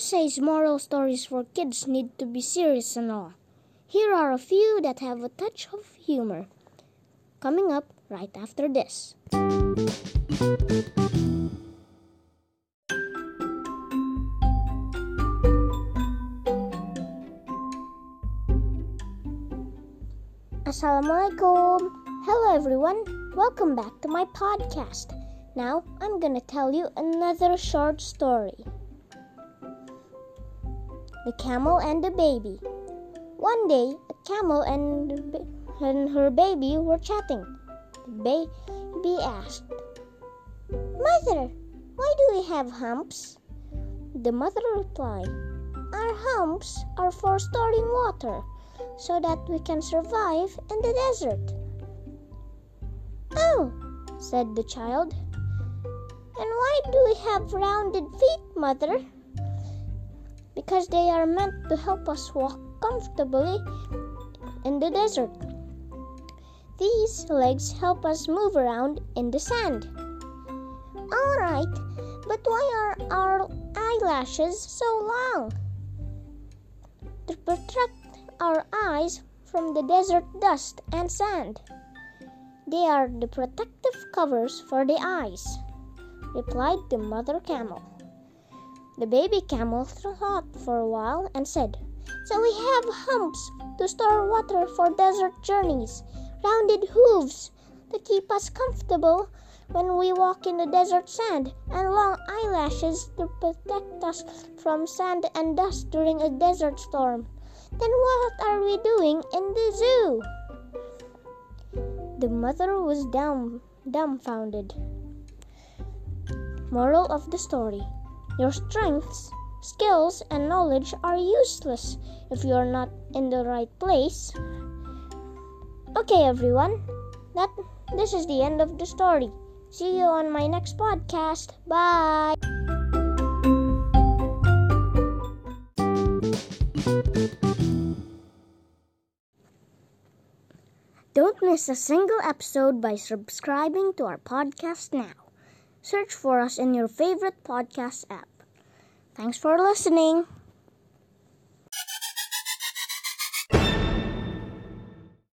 says moral stories for kids need to be serious and all. Here are a few that have a touch of humor. Coming up right after this. Assalamualaikum. Hello everyone. Welcome back to my podcast. Now I'm gonna tell you another short story. The Camel and the Baby. One day, a camel and her baby were chatting. The baby asked, "Mother, why do we have humps?" The mother replied, "Our humps are for storing water, so that we can survive in the desert." "Oh," said the child. "And why do we have rounded feet, Mother?" "Because they are meant to help us walk comfortably in the desert. These legs help us move around in the sand." "All right, but why are our eyelashes so long?" "To protect our eyes from the desert dust and sand. They are the protective covers for the eyes," replied the mother camel. The baby camel thought for a while and said, "So we have humps to store water for desert journeys, rounded hooves to keep us comfortable when we walk in the desert sand, and long eyelashes to protect us from sand and dust during a desert storm. Then what are we doing in the zoo?" The mother was dumbfounded. Moral of the story: your strengths, skills, and knowledge are useless if you are not in the right place. Okay, everyone, this is the end of the story. See you on my next podcast. Bye. Don't miss a single episode by subscribing to our podcast now. Search for us in your favorite podcast app. Thanks for listening.